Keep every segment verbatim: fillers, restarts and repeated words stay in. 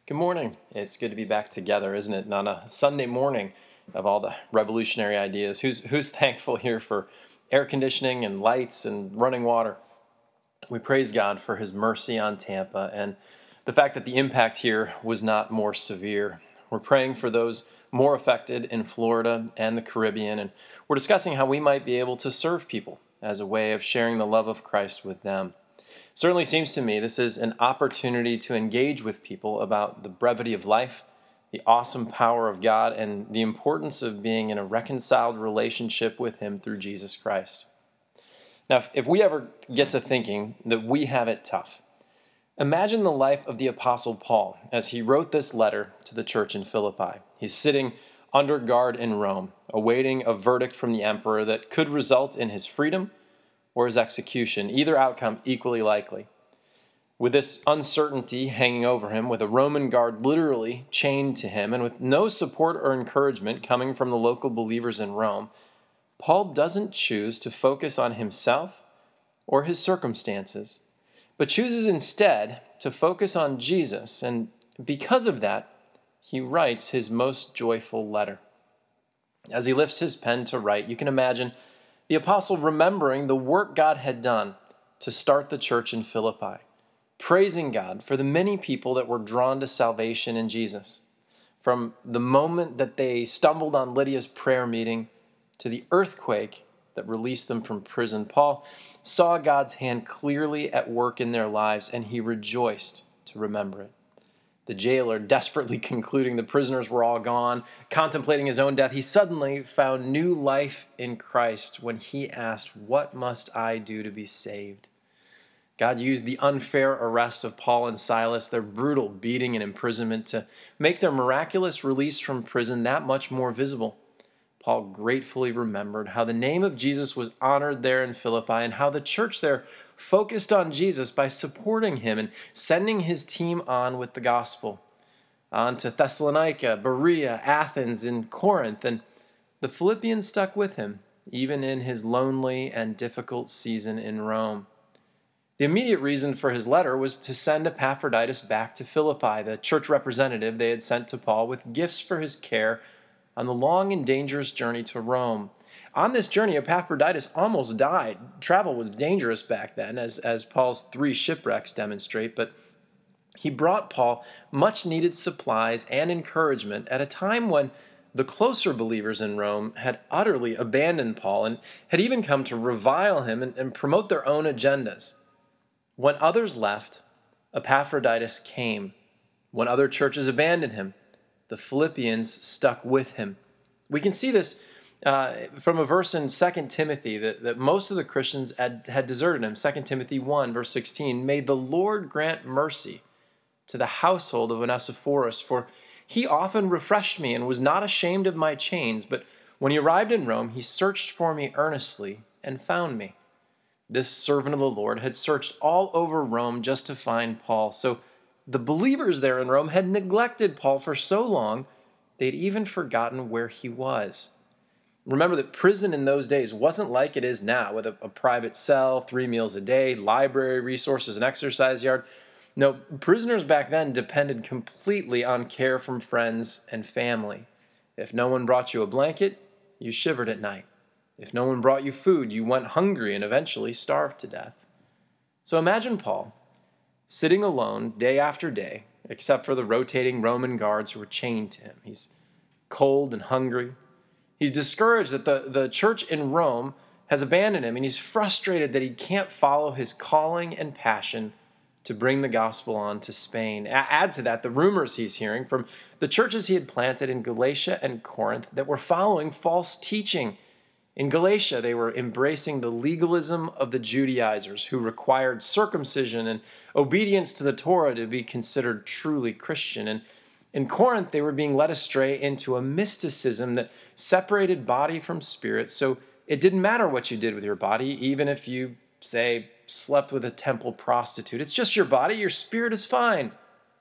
Good morning. It's good to be back together, isn't it? And on a Sunday morning of all the revolutionary ideas. Who's who's thankful here for air conditioning and lights and running water? We praise God for his mercy on Tampa and the fact that the impact here was not more severe. We're praying for those more affected in Florida and the Caribbean, and we're discussing how we might be able to serve people as a way of sharing the love of Christ with them. Certainly seems to me this is an opportunity to engage with people about the brevity of life, the awesome power of God, and the importance of being in a reconciled relationship with him through Jesus Christ. Now, if, if we ever get to thinking that we have it tough, imagine the life of the Apostle Paul as he wrote this letter to the church in Philippi. He's sitting under guard in Rome, awaiting a verdict from the emperor that could result in his freedom or his execution, either outcome equally likely. With this uncertainty hanging over him, with a Roman guard literally chained to him, and with no support or encouragement coming from the local believers in Rome, Paul doesn't choose to focus on himself or his circumstances, but chooses instead to focus on Jesus, and because of that, he writes his most joyful letter. As he lifts his pen to write, you can imagine the apostle remembering the work God had done to start the church in Philippi, praising God for the many people that were drawn to salvation in Jesus. From the moment that they stumbled on Lydia's prayer meeting to the earthquake that released them from prison, Paul saw God's hand clearly at work in their lives, and he rejoiced to remember it. The jailer, desperately concluding the prisoners were all gone, contemplating his own death, he suddenly found new life in Christ when he asked, "What must I do to be saved?" God used the unfair arrest of Paul and Silas, their brutal beating and imprisonment, to make their miraculous release from prison that much more visible. Paul gratefully remembered how the name of Jesus was honored there in Philippi and how the church there focused on Jesus by supporting him and sending his team on with the gospel. On to Thessalonica, Berea, Athens, and Corinth, and the Philippians stuck with him, even in his lonely and difficult season in Rome. The immediate reason for his letter was to send Epaphroditus back to Philippi, the church representative they had sent to Paul, with gifts for his care on the long and dangerous journey to Rome. On this journey, Epaphroditus almost died. Travel was dangerous back then, as, as Paul's three shipwrecks demonstrate, but he brought Paul much-needed supplies and encouragement at a time when the closer believers in Rome had utterly abandoned Paul and had even come to revile him and, and promote their own agendas. When others left, Epaphroditus came. When other churches abandoned him, the Philippians stuck with him. We can see this uh, from a verse in Second Timothy that, that most of the Christians had, had deserted him. Second Timothy one, verse sixteen, "May the Lord grant mercy to the household of Onesiphorus, for he often refreshed me and was not ashamed of my chains, but when he arrived in Rome, he searched for me earnestly and found me." This servant of the Lord had searched all over Rome just to find Paul. So the believers there in Rome had neglected Paul for so long, they'd even forgotten where he was. Remember that prison in those days wasn't like it is now, with a, a private cell, three meals a day, library resources, an exercise yard. No, prisoners back then depended completely on care from friends and family. If no one brought you a blanket, you shivered at night. If no one brought you food, you went hungry and eventually starved to death. So imagine Paul, sitting alone day after day, except for the rotating Roman guards who were chained to him. He's cold and hungry. He's discouraged that the, the church in Rome has abandoned him, and he's frustrated that he can't follow his calling and passion to bring the gospel on to Spain. Add to that the rumors he's hearing from the churches he had planted in Galatia and Corinth that were following false teaching. In Galatia, they were embracing the legalism of the Judaizers who required circumcision and obedience to the Torah to be considered truly Christian. And in Corinth, they were being led astray into a mysticism that separated body from spirit. So it didn't matter what you did with your body, even if you, say, slept with a temple prostitute. It's just your body. Your spirit is fine.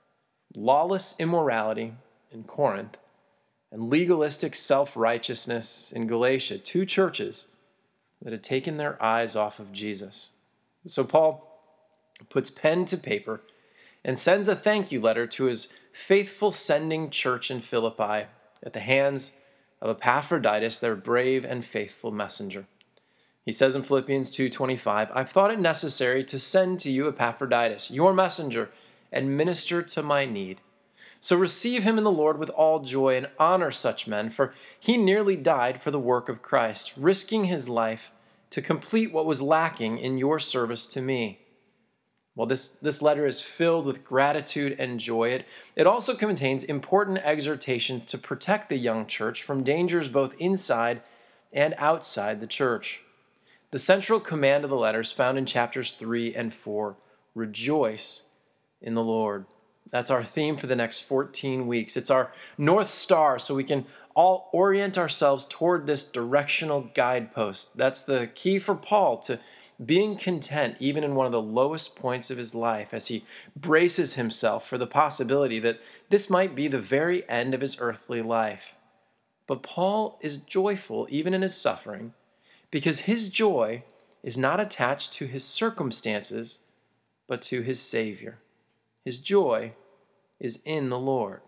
Lawless immorality in Corinth and legalistic self-righteousness in Galatia, two churches that had taken their eyes off of Jesus. So Paul puts pen to paper and sends a thank you letter to his faithful sending church in Philippi at the hands of Epaphroditus, their brave and faithful messenger. He says in Philippians two twenty-five, I've thought it necessary to send to you Epaphroditus, your messenger, and minister to my need. So receive him in the Lord with all joy and honor such men, for he nearly died for the work of Christ, risking his life to complete what was lacking in your service to me. Well, this, this letter is filled with gratitude and joy. It, it also contains important exhortations to protect the young church from dangers both inside and outside the church. The central command of the letter is found in chapters three and four. Rejoice in the Lord. That's our theme for the next fourteen weeks. It's our North Star, so we can all orient ourselves toward this directional guidepost. That's the key for Paul to being content even in one of the lowest points of his life as he braces himself for the possibility that this might be the very end of his earthly life. But Paul is joyful even in his suffering because his joy is not attached to his circumstances, but to his Savior. His joy is in the Lord.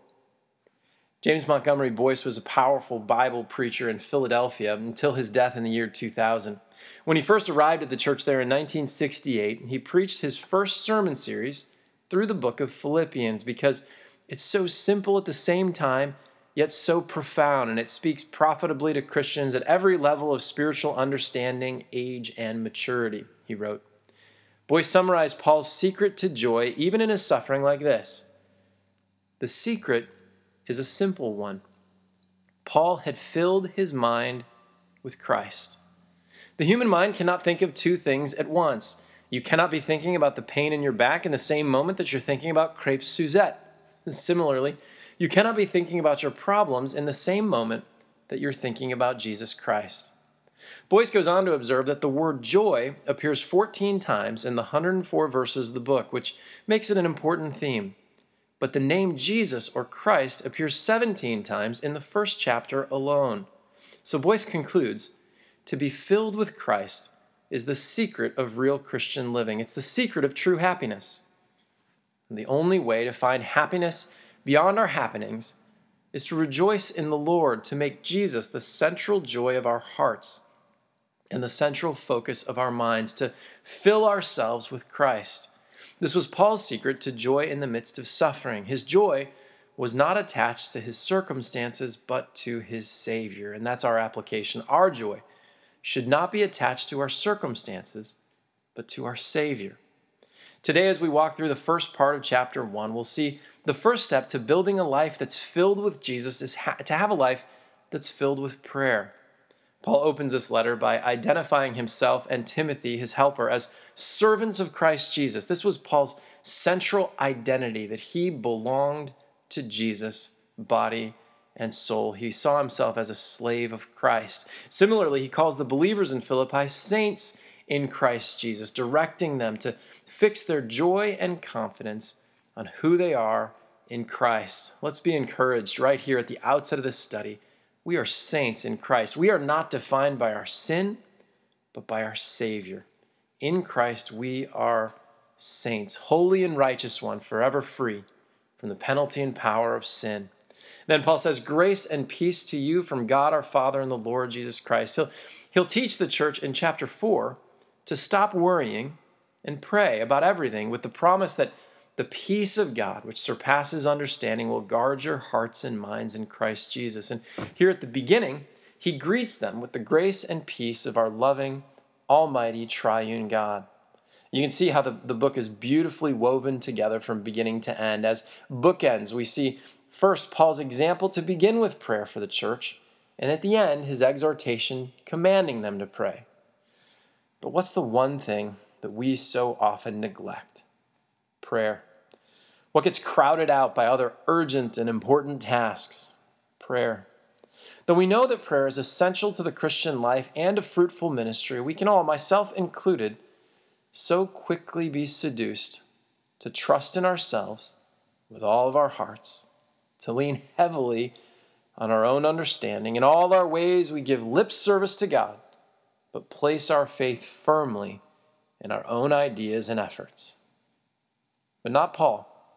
James Montgomery Boyce was a powerful Bible preacher in Philadelphia until his death in the year two thousand. When he first arrived at the church there in nineteen sixty-eight, he preached his first sermon series through the book of Philippians because it's so simple at the same time, yet so profound, and it speaks profitably to Christians at every level of spiritual understanding, age, and maturity, he wrote. Boyce summarized Paul's secret to joy, even in his suffering, like this. The secret is a simple one. Paul had filled his mind with Christ. The human mind cannot think of two things at once. You cannot be thinking about the pain in your back in the same moment that you're thinking about crepes Suzette. Similarly, you cannot be thinking about your problems in the same moment that you're thinking about Jesus Christ. Boyce goes on to observe that the word joy appears fourteen times in the one hundred four verses of the book, which makes it an important theme. But the name Jesus or Christ appears seventeen times in the first chapter alone. So Boyce concludes, to be filled with Christ is the secret of real Christian living. It's the secret of true happiness. And the only way to find happiness beyond our happenings is to rejoice in the Lord, to make Jesus the central joy of our hearts and the central focus of our minds, to fill ourselves with Christ. This was Paul's secret to joy in the midst of suffering. His joy was not attached to his circumstances, but to his Savior. And that's our application. Our joy should not be attached to our circumstances, but to our Savior. Today, as we walk through the first part of chapter one, we'll see the first step to building a life that's filled with Jesus is ha- to have a life that's filled with prayer. Paul opens this letter by identifying himself and Timothy, his helper, as servants of Christ Jesus. This was Paul's central identity, that he belonged to Jesus, body and soul. He saw himself as a slave of Christ. Similarly, he calls the believers in Philippi saints in Christ Jesus, directing them to fix their joy and confidence on who they are in Christ. Let's be encouraged right here at the outset of this study. We are saints in Christ. We are not defined by our sin, but by our Savior. In Christ, we are saints, holy and righteous one, forever free from the penalty and power of sin. Then Paul says, grace and peace to you from God our Father and the Lord Jesus Christ. He'll, he'll teach the church in chapter four to stop worrying and pray about everything with the promise that the peace of God, which surpasses understanding, will guard your hearts and minds in Christ Jesus. And here at the beginning, he greets them with the grace and peace of our loving, almighty, triune God. You can see how the, the book is beautifully woven together from beginning to end. As bookends, we see first Paul's example to begin with prayer for the church, and at the end, his exhortation commanding them to pray. But what's the one thing that we so often neglect? Prayer. What gets crowded out by other urgent and important tasks? Prayer. Though we know that prayer is essential to the Christian life and a fruitful ministry, we can all, myself included, so quickly be seduced to trust in ourselves with all of our hearts, to lean heavily on our own understanding. In all our ways, we give lip service to God, but place our faith firmly in our own ideas and efforts. But not Paul.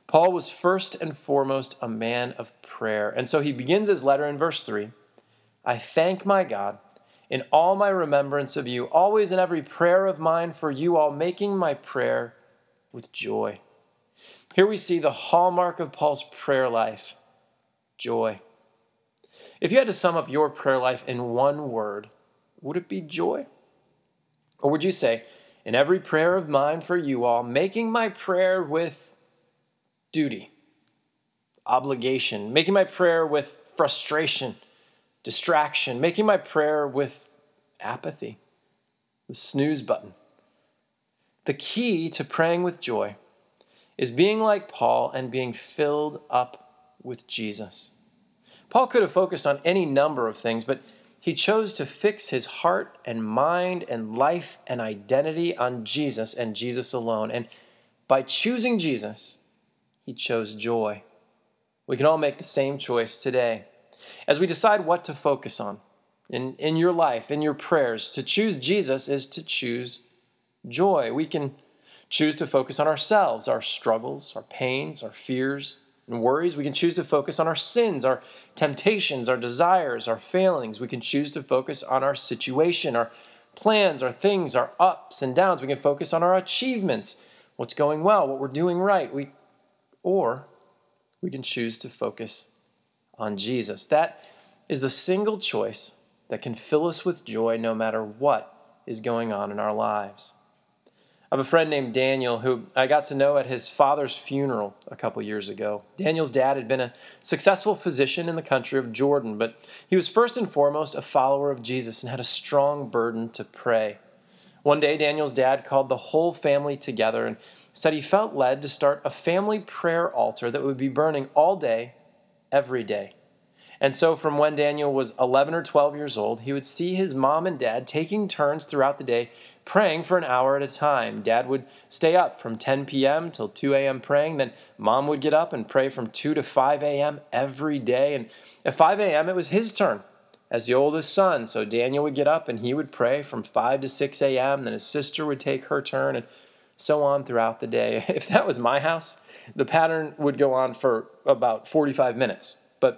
Paul was first and foremost a man of prayer. And so he begins his letter in verse three. I thank my God in all my remembrance of you, always in every prayer of mine for you all, making my prayer with joy. Here we see the hallmark of Paul's prayer life, joy. If you had to sum up your prayer life in one word, would it be joy? Or would you say, in every prayer of mine for you all, making my prayer with duty, obligation, making my prayer with frustration, distraction, making my prayer with apathy, the snooze button? The key to praying with joy is being like Paul and being filled up with Jesus. Paul could have focused on any number of things, but he chose to fix his heart and mind and life and identity on Jesus and Jesus alone. And by choosing Jesus, he chose joy. We can all make the same choice today. As we decide what to focus on in, in your life, in your prayers, to choose Jesus is to choose joy. We can choose to focus on ourselves, our struggles, our pains, our fears and worries. We can choose to focus on our sins, our temptations, our desires, our failings. We can choose to focus on our situation, our plans, our things, our ups and downs. We can focus on our achievements, what's going well, what we're doing right. We, or we can choose to focus on Jesus. That is the single choice that can fill us with joy no matter what is going on in our lives. I have a friend named Daniel who I got to know at his father's funeral a couple years ago. Daniel's dad had been a successful physician in the country of Jordan, but he was first and foremost a follower of Jesus and had a strong burden to pray. One day, Daniel's dad called the whole family together and said he felt led to start a family prayer altar that would be burning all day, every day. And so from when Daniel was eleven or twelve years old, he would see his mom and dad taking turns throughout the day praying for an hour at a time. Dad would stay up from ten p.m. till two a.m. praying. Then mom would get up and pray from two to five a.m. every day. And at five a.m. it was his turn as the oldest son. So Daniel would get up and he would pray from five to six a.m. Then his sister would take her turn and so on throughout the day. If that was my house, the pattern would go on for about forty-five minutes. But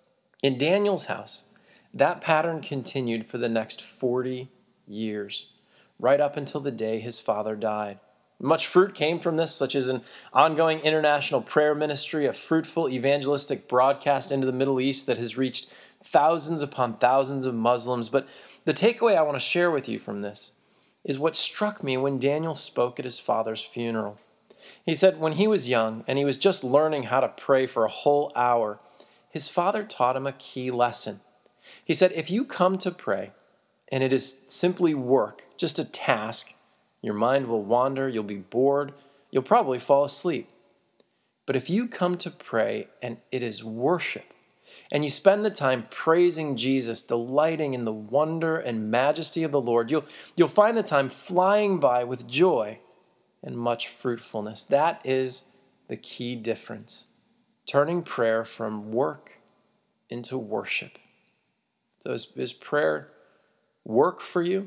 in Daniel's house, that pattern continued for the next forty years, right up until the day his father died. Much fruit came from this, such as an ongoing international prayer ministry, a fruitful evangelistic broadcast into the Middle East that has reached thousands upon thousands of Muslims. But the takeaway I want to share with you from this is what struck me when Daniel spoke at his father's funeral. He said when he was young and he was just learning how to pray for a whole hour, his father taught him a key lesson. He said, if you come to pray and it is simply work, just a task, your mind will wander, you'll be bored, you'll probably fall asleep. But if you come to pray and it is worship, and you spend the time praising Jesus, delighting in the wonder and majesty of the Lord, you'll, you'll find the time flying by with joy and much fruitfulness. That is the key difference. Turning prayer from work into worship. So is, is prayer work for you,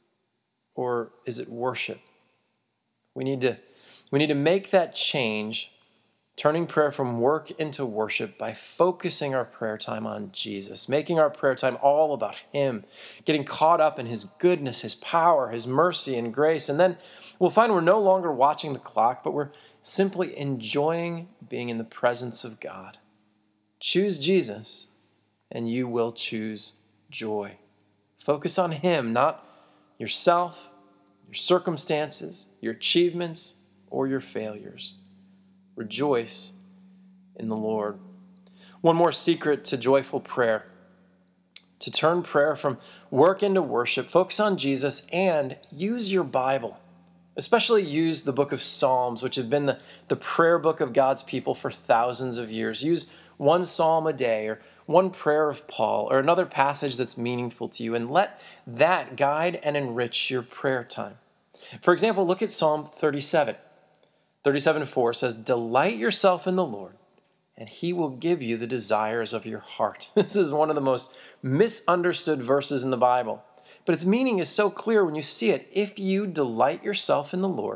or is it worship? We need to, we need to make that change, turning prayer from work into worship by focusing our prayer time on Jesus, making our prayer time all about Him, getting caught up in His goodness, His power, His mercy and grace. And then we'll find we're no longer watching the clock, but we're simply enjoying being in the presence of God. Choose Jesus, and you will choose joy. Focus on Him, not yourself, your circumstances, your achievements, or your failures. Rejoice in the Lord. One more secret to joyful prayer. To turn prayer from work into worship, focus on Jesus and use your Bible. Especially use the book of Psalms, which have been the, the prayer book of God's people for thousands of years. Use one psalm a day or one prayer of Paul or another passage that's meaningful to you, and let that guide and enrich your prayer time. For example, look at Psalm thirty-seven. thirty-seven four says, "Delight yourself in the Lord, and He will give you the desires of your heart." This is one of the most misunderstood verses in the Bible. But its meaning is so clear when you see it. If you delight yourself in the Lord,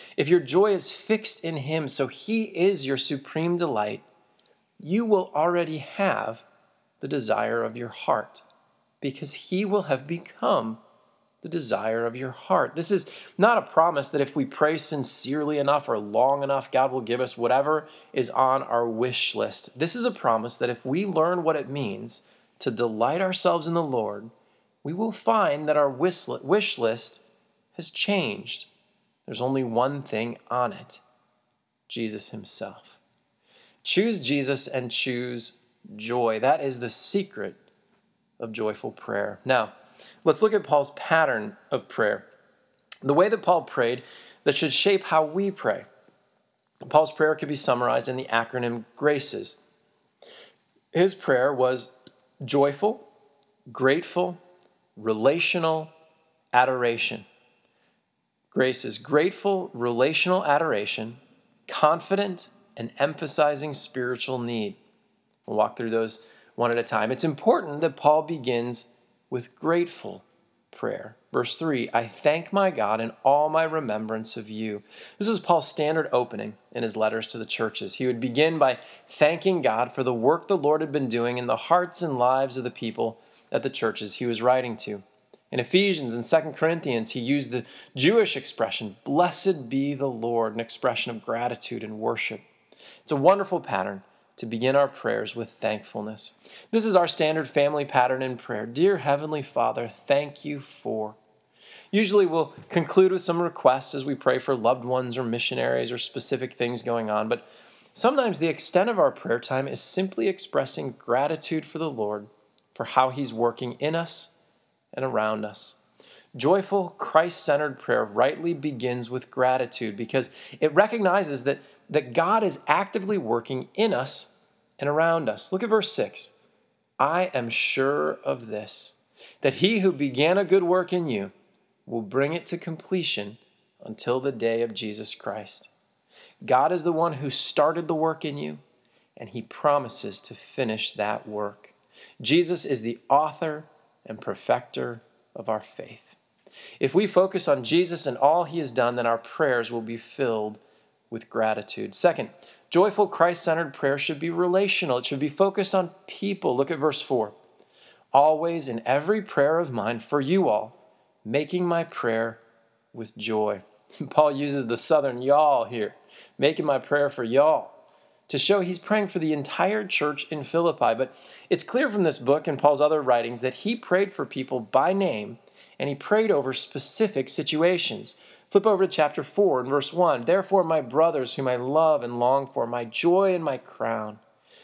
if your joy is fixed in him, so he is your supreme delight, you will already have the desire of your heart, because he will have become the desire of your heart. This is not a promise that if we pray sincerely enough or long enough, God will give us whatever is on our wish list. This is a promise that if we learn what it means to delight ourselves in the Lord, we will find that our wish list has changed. There's only one thing on it: Jesus himself. Choose Jesus and choose joy. That is the secret of joyful prayer. Now, let's look at Paul's pattern of prayer. The way that Paul prayed that should shape how we pray. Paul's prayer could be summarized in the acronym GRACES. His prayer was joyful, grateful, relational, adoration. GRACES: grateful, relational adoration, confident, and emphasizing spiritual need. We'll walk through those one at a time. It's important that Paul begins with grateful prayer. Verse three, I thank my God in all my remembrance of you. This is Paul's standard opening in his letters to the churches. He would begin by thanking God for the work the Lord had been doing in the hearts and lives of the people at the churches he was writing to. In Ephesians and Second Corinthians, he used the Jewish expression, blessed be the Lord, an expression of gratitude and worship. It's a wonderful pattern to begin our prayers with thankfulness. This is our standard family pattern in prayer. Dear Heavenly Father, thank you for. Usually we'll conclude with some requests as we pray for loved ones or missionaries or specific things going on, but sometimes the extent of our prayer time is simply expressing gratitude for the Lord for how he's working in us and around us. Joyful, Christ-centered prayer rightly begins with gratitude because it recognizes that, that God is actively working in us and around us. Look at verse six. I am sure of this, that he who began a good work in you will bring it to completion until the day of Jesus Christ. God is the one who started the work in you, and he promises to finish that work. Jesus is the author and perfecter of our faith. If we focus on Jesus and all he has done, then our prayers will be filled with gratitude. Second, joyful Christ-centered prayer should be relational. It should be focused on people. Look at verse four. Always in every prayer of mine for you all, making my prayer with joy. Paul uses the southern y'all here, making my prayer for y'all, to show he's praying for the entire church in Philippi. But it's clear from this book and Paul's other writings that he prayed for people by name, and he prayed over specific situations. Flip over to chapter four and verse one. Therefore, my brothers, whom I love and long for, my joy and my crown,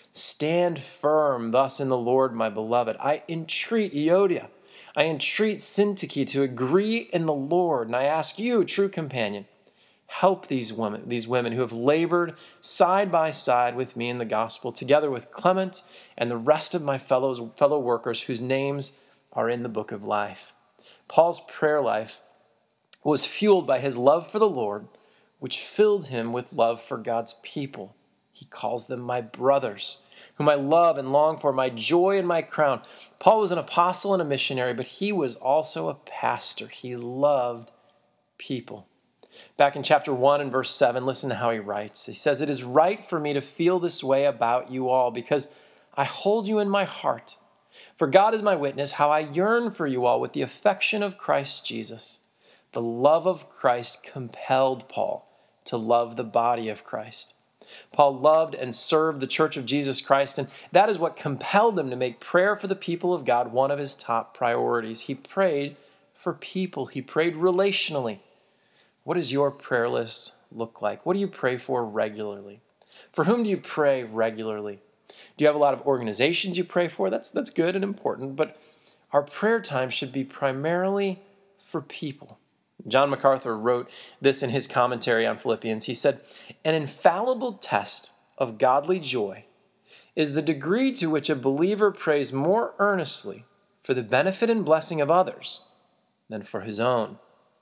stand firm thus in the Lord, my beloved. I entreat Euodia, I entreat Syntyche to agree in the Lord, and I ask you, true companion, help these women, these women who have labored side by side with me in the gospel, together with Clement and the rest of my fellows, fellow workers whose names are in the book of life. Paul's prayer life was fueled by his love for the Lord, which filled him with love for God's people. He calls them my brothers, whom I love and long for, my joy and my crown. Paul was an apostle and a missionary, but he was also a pastor. He loved people. Back in chapter one and verse seven, listen to how he writes. He says, it is right for me to feel this way about you all, because I hold you in my heart. For God is my witness, how I yearn for you all with the affection of Christ Jesus. The love of Christ compelled Paul to love the body of Christ. Paul loved and served the church of Jesus Christ, and that is what compelled him to make prayer for the people of God one of his top priorities. He prayed for people. He prayed relationally. What does your prayer list look like? What do you pray for regularly? For whom do you pray regularly? Do you have a lot of organizations you pray for? That's, that's good and important, but our prayer time should be primarily for people. John MacArthur wrote this in his commentary on Philippians. He said, an infallible test of godly joy is the degree to which a believer prays more earnestly for the benefit and blessing of others than for his own.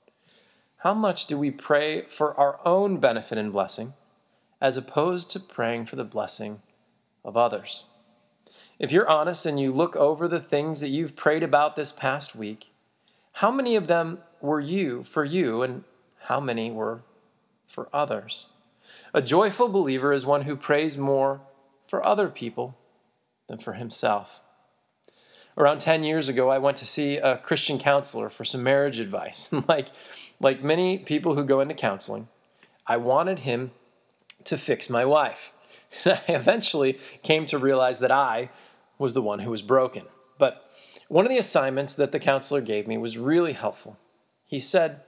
How much do we pray for our own benefit and blessing as opposed to praying for the blessing of others? If you're honest and you look over the things that you've prayed about this past week, how many of them were you for you and how many were for others. A joyful believer is one who prays more for other people than for himself. Around ten years ago, I went to see a Christian counselor for some marriage advice. like, like many people who go into counseling, I wanted him to fix my wife. I eventually came to realize that I was the one who was broken. But one of the assignments that the counselor gave me was really helpful. He said,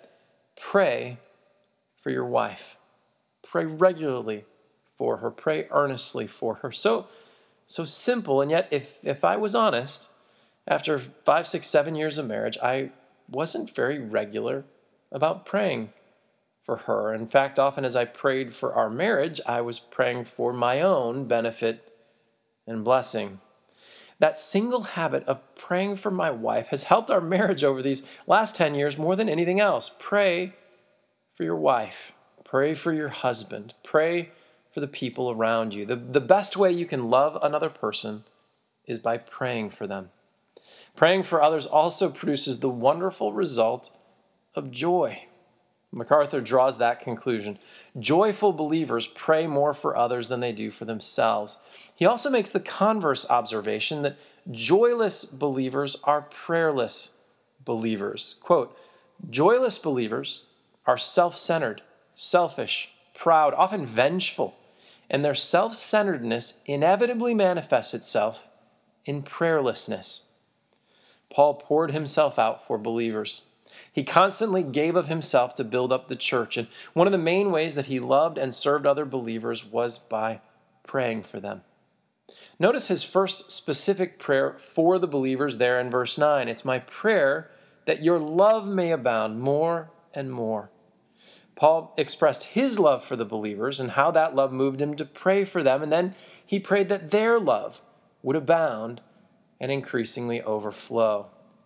pray for your wife. Pray regularly for her. Pray earnestly for her. So, so simple, and yet if, if I was honest, after five, six, seven years of marriage, I wasn't very regular about praying for her. In fact, often as I prayed for our marriage, I was praying for my own benefit and blessing. That single habit of praying for my wife has helped our marriage over these last ten years more than anything else. Pray for your wife. Pray for your husband. Pray for the people around you. The, the best way you can love another person is by praying for them. Praying for others also produces the wonderful result of joy. MacArthur draws that conclusion. Joyful believers pray more for others than they do for themselves. He also makes the converse observation that joyless believers are prayerless believers. Quote, joyless believers are self-centered, selfish, proud, often vengeful, and their self-centeredness inevitably manifests itself in prayerlessness. Paul poured himself out for believers. He constantly gave of himself to build up the church, and one of the main ways that he loved and served other believers was by praying for them. Notice his first specific prayer for the believers there in verse nine. It's my prayer that your love may abound more and more. Paul expressed his love for the believers and how that love moved him to pray for them, and then he prayed that their love would abound and increasingly overflow.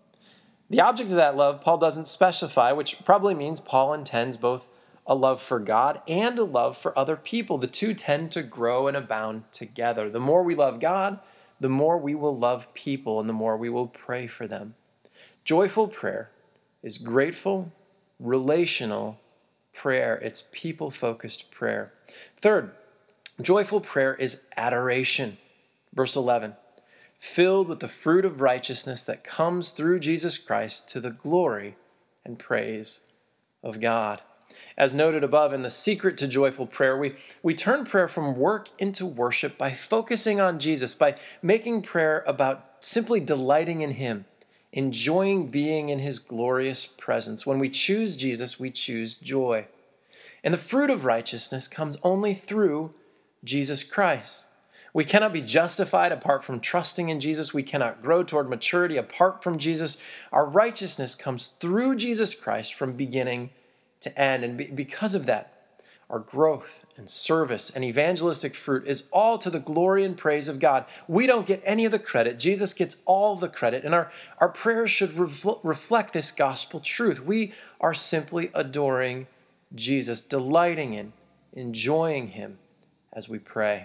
The object of that love, Paul doesn't specify, which probably means Paul intends both a love for God and a love for other people. The two tend to grow and abound together. The more we love God, the more we will love people and the more we will pray for them. Joyful prayer is grateful, relational prayer. It's people-focused prayer. Third, joyful prayer is adoration. Verse eleven. Filled with the fruit of righteousness that comes through Jesus Christ to the glory and praise of God. As noted above in the secret to joyful prayer, we, we turn prayer from work into worship by focusing on Jesus, by making prayer about simply delighting in Him, enjoying being in His glorious presence. When we choose Jesus, we choose joy. And the fruit of righteousness comes only through Jesus Christ. We cannot be justified apart from trusting in Jesus. We cannot grow toward maturity apart from Jesus. Our righteousness comes through Jesus Christ from beginning to end. And because of that, our growth and service and evangelistic fruit is all to the glory and praise of God. We don't get any of the credit. Jesus gets all the credit. And our, our prayers should refl- reflect this gospel truth. We are simply adoring Jesus, delighting in, enjoying Him as we pray.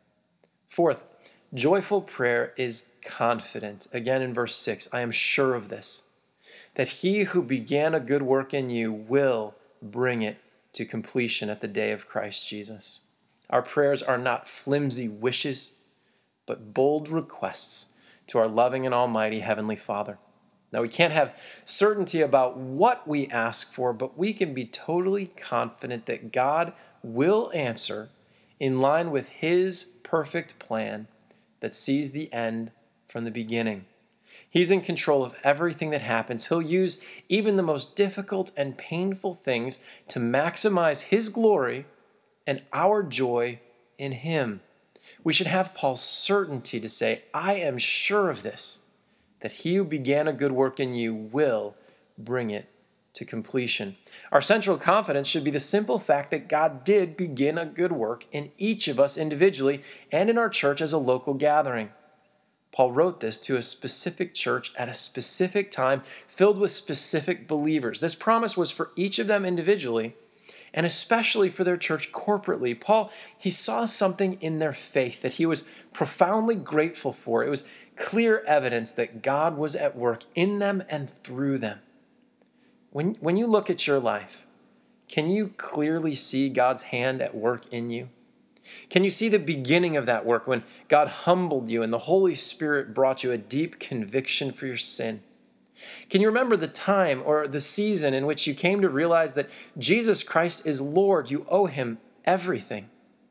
Fourth, joyful prayer is confident. Again in verse six, I am sure of this, that He who began a good work in you will bring it to completion at the day of Christ Jesus. Our prayers are not flimsy wishes, but bold requests to our loving and almighty Heavenly Father. Now, we can't have certainty about what we ask for, but we can be totally confident that God will answer in line with His perfect plan that sees the end from the beginning. He's in control of everything that happens. He'll use even the most difficult and painful things to maximize His glory and our joy in Him. We should have Paul's certainty to say, I am sure of this, that He who began a good work in you will bring it to completion. Our central confidence should be the simple fact that God did begin a good work in each of us individually and in our church as a local gathering. Paul wrote this to a specific church at a specific time filled with specific believers. This promise was for each of them individually and especially for their church corporately. Paul, he saw something in their faith that he was profoundly grateful for. It was clear evidence that God was at work in them and through them. When, when you look at your life, Can you clearly see God's hand at work in you? Can you see the beginning of that work when God humbled you and the Holy Spirit brought you a deep conviction for your sin? Can you remember the time or the season in which you came to realize that Jesus Christ is Lord? You owe him everything.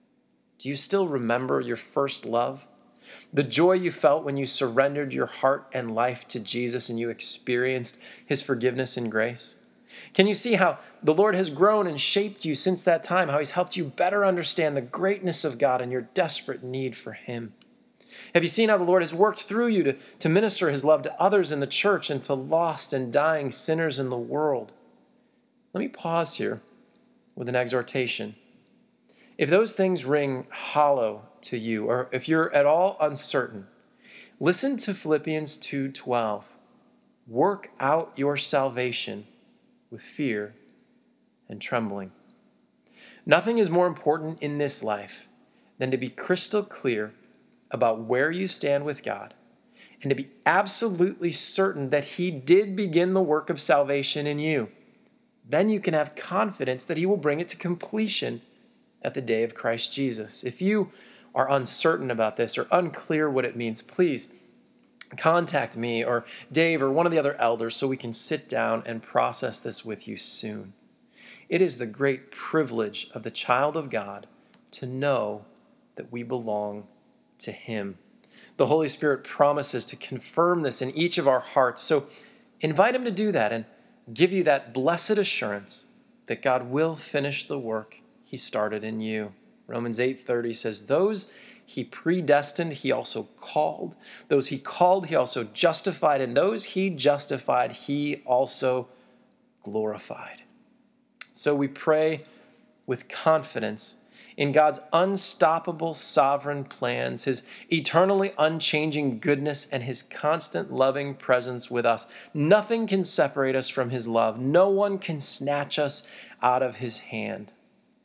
Do you still remember your first love? The joy you felt when you surrendered your heart and life to Jesus and you experienced his forgiveness and grace? Can you see how the Lord has grown and shaped you since that time, how he's helped you better understand the greatness of God and your desperate need for him? Have you seen how the Lord has worked through you to, to minister his love to others in the church and to lost and dying sinners in the world? Let me pause here with an exhortation. If those things ring hollow to you, or if you're at all uncertain, listen to Philippians two twelve. Work out your salvation with fear and trembling. Nothing is more important in this life than to be crystal clear about where you stand with God and to be absolutely certain that he did begin the work of salvation in you. Then you can have confidence that he will bring it to completion at the day of Christ Jesus. If you are uncertain about this or unclear what it means, please contact me or Dave or one of the other elders so we can sit down and process this with you soon. It is the great privilege of the child of God to know that we belong to him. The Holy Spirit promises to confirm this in each of our hearts. So invite him to do that and give you that blessed assurance that God will finish the work he started in you. Romans eight thirty says, those he predestined, he also called. Those he called, he also justified. And those he justified, he also glorified. So we pray with confidence in God's unstoppable sovereign plans, his eternally unchanging goodness, and his constant loving presence with us. Nothing can separate us from his love. No one can snatch us out of his hand.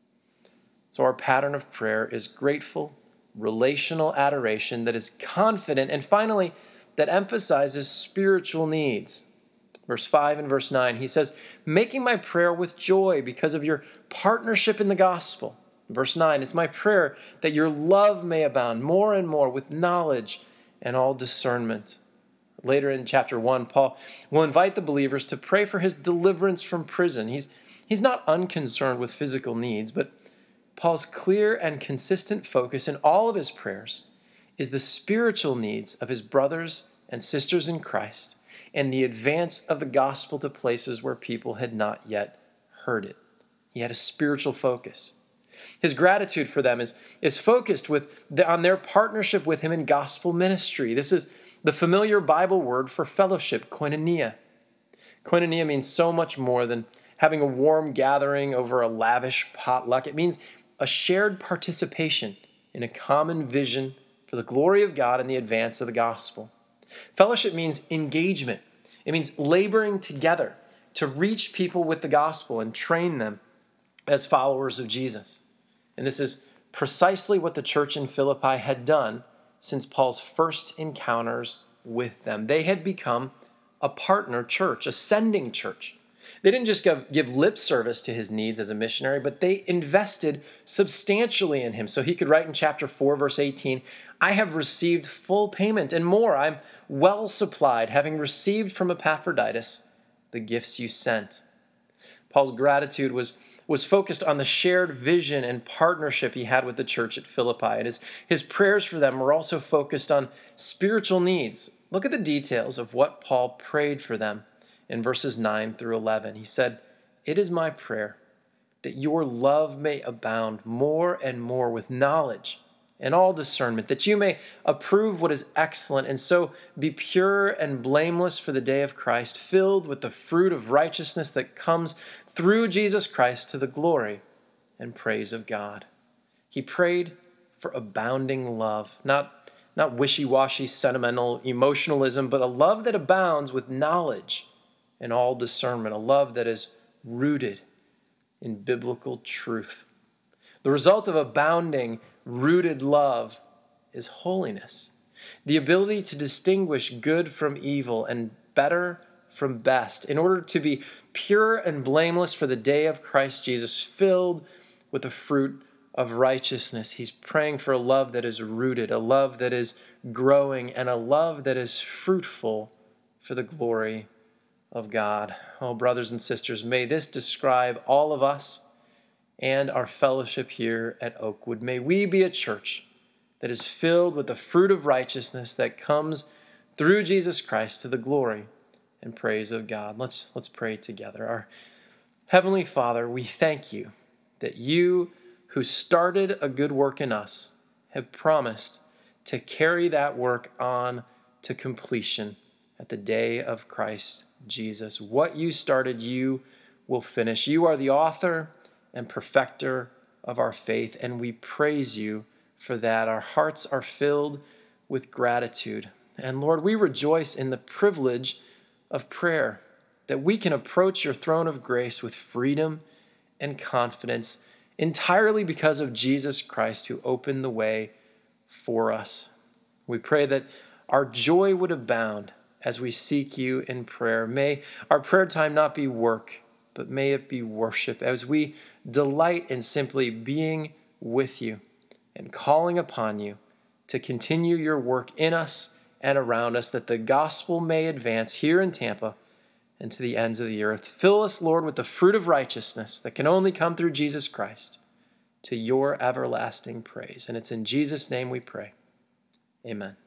So our pattern of prayer is grateful, relational adoration that is confident, and finally, that emphasizes spiritual needs. Verse five and verse nine, he says, making my prayer with joy because of your partnership in the gospel. Verse nine, it's my prayer that your love may abound more and more with knowledge and all discernment. Later in chapter one, Paul will invite the believers to pray for his deliverance from prison. He's, he's not unconcerned with physical needs, but Paul's clear and consistent focus in all of his prayers is the spiritual needs of his brothers and sisters in Christ and the advance of the gospel to places where people had not yet heard it. He had a spiritual focus. His gratitude for them is, is focused with the, on their partnership with him in gospel ministry. This is the familiar Bible word for fellowship, koinonia. Koinonia means so much more than having a warm gathering over a lavish potluck. It means a shared participation in a common vision for the glory of God and the advance of the gospel. Fellowship means engagement. It means laboring together to reach people with the gospel and train them as followers of Jesus. And this is precisely what the church in Philippi had done since Paul's first encounters with them. They had become a partner church, a sending church. They didn't just give, give lip service to his needs as a missionary, but they invested substantially in him. So he could write in chapter four, verse eighteen, I have received full payment and more. I'm well supplied, having received from Epaphroditus the gifts you sent. Paul's gratitude was, was focused on the shared vision and partnership he had with the church at Philippi. And his, his prayers for them were also focused on spiritual needs. Look at the details of what Paul prayed for them. In verses nine through eleven, he said, it is my prayer that your love may abound more and more with knowledge and all discernment, that you may approve what is excellent and so be pure and blameless for the day of Christ, filled with the fruit of righteousness that comes through Jesus Christ to the glory and praise of God. He prayed for abounding love, not, not wishy-washy sentimental emotionalism, but a love that abounds with knowledge and all discernment, a love that is rooted in biblical truth. The result of abounding, rooted love is holiness, the ability to distinguish good from evil and better from best, in order to be pure and blameless for the day of Christ Jesus, filled with the fruit of righteousness. He's praying for a love that is rooted, a love that is growing, and a love that is fruitful for the glory of God. Oh, brothers and sisters, may this describe all of us and our fellowship here at Oakwood. May we be a church that is filled with the fruit of righteousness that comes through Jesus Christ to the glory and praise of God. Let's, let's pray together. Our Heavenly Father, we thank you that you, who started a good work in us, have promised to carry that work on to completion at the day of Christ Jesus. What you started, you will finish. You are the author and perfecter of our faith, and we praise you for that. Our hearts are filled with gratitude. And Lord, we rejoice in the privilege of prayer, that we can approach your throne of grace with freedom and confidence, entirely because of Jesus Christ, who opened the way for us. We pray that our joy would abound as we seek you in prayer. May our prayer time not be work, but may it be worship, as we delight in simply being with you and calling upon you to continue your work in us and around us, that the gospel may advance here in Tampa and to the ends of the earth. Fill us, Lord, with the fruit of righteousness that can only come through Jesus Christ, to your everlasting praise. And it's in Jesus' name we pray. Amen.